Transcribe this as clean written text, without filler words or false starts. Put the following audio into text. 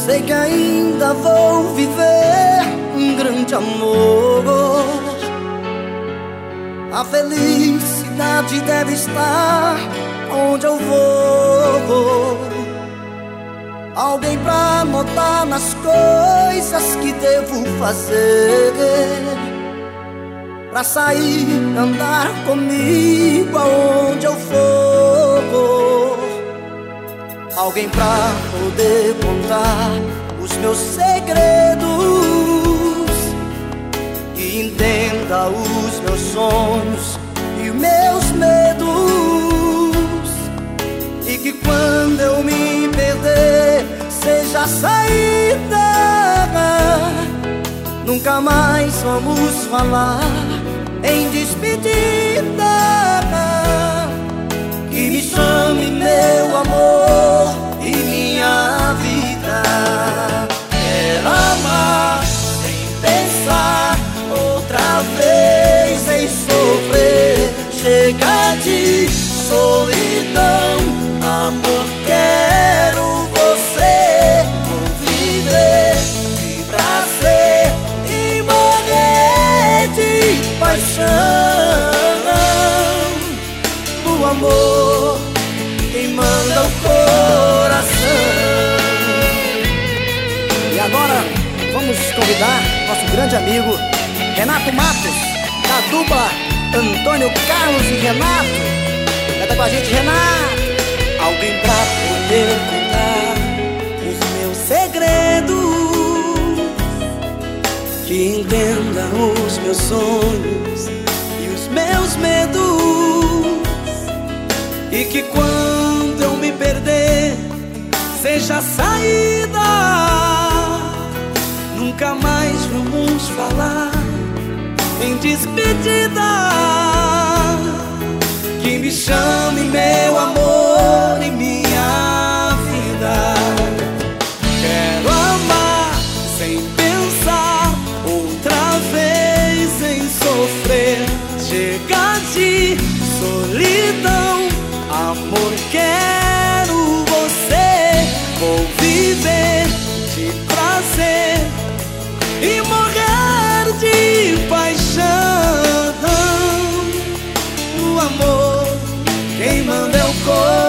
sei que ainda vou viver um grande amor. A felicidade deve estar onde eu vou. Alguém pra notar nas coisas que devo fazer, pra sair, andar comigo aonde eu for. Alguém pra poder contar os meus segredos, que entenda os meus sonhos e os meus medos, e que quando eu me perder seja a saída. Nunca mais vamos falar em despedida. Que me chame meu amor e minha vida. Quero amar sem pensar, outra vez em sofrer. Chega de solidão, amor, quero você. Vou viver de prazer e morrer de paixão. O amor quem manda o coração. E agora vamos convidar nosso grande amigo Renato Matos, da dupla Antônio Carlos e Renato. Canta com a gente, Renato. Alguém pra poder contar os meus segredos, que entenda os meus sonhos e os meus medos, e que quando eu me perder seja a saída. Nunca mais vamos falar em despedida. Que me chame meu amor e minha vida. Quero amar sem pensar, outra vez em sofrer. Chega de solidão, amor, quero você. Vou viver de prazer e morrer de paixão. O amor quem manda é o coração.